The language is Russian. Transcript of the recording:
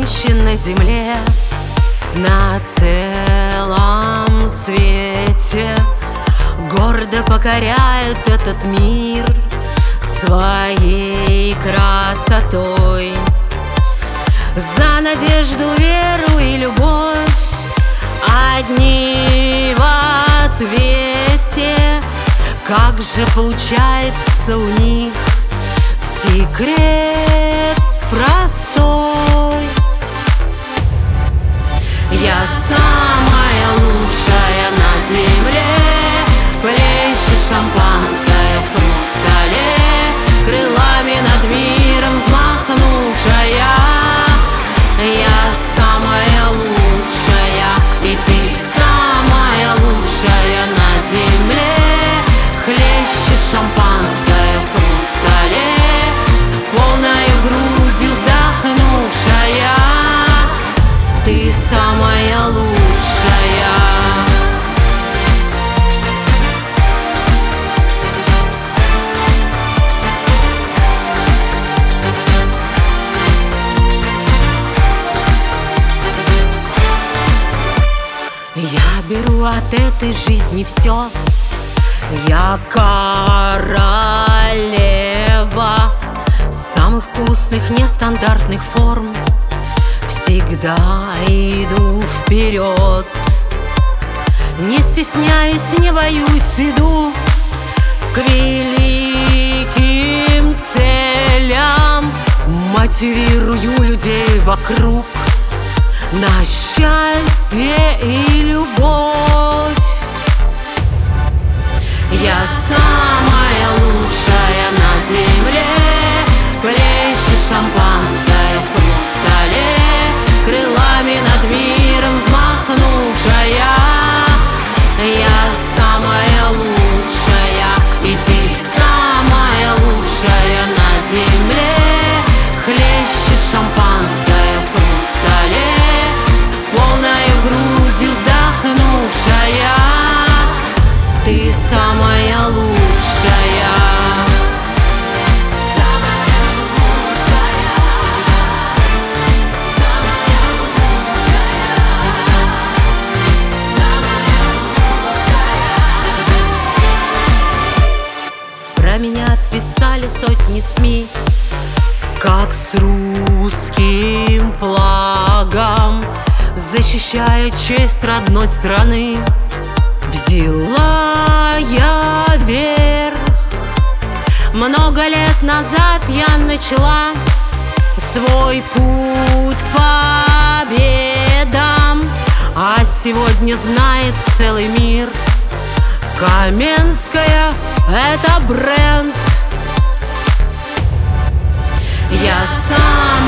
женщин на земле, на целом свете, гордо покоряют этот мир своей красотой. За надежду, веру и любовь одни в ответе. Как же получается у них секрет простой? Я самая лучшая на земле, плещет шампанское в хрустале, крылами над миром взмахнувшая. Я самая лучшая, и ты самая лучшая на земле. Хлещет шампанское в хрустале, полною грудью вздохнувшая. Ты самая лучшая. Я беру от этой жизни все. Я королева самых вкусных, нестандартных форм. Всегда иду вперед, не стесняюсь, не боюсь, иду к великим целям. Мотивирую людей вокруг на счастье и любовь. Я самая лучшая на земле, плещет шампанское в хрустале, крылами над миром взмахнувшая. Я самая лучшая, и ты самая лучшая на земле. Хлещет шампанское в хрустале, полною грудью вздохнувшая. Ты самая лучшая. Про меня писали сотни СМИ, как с русским флагом, защищая честь родной страны, взяла я верх. Много лет назад я начала свой путь к победам, а сегодня знает целый мир: Каменская — это бренд. Я сам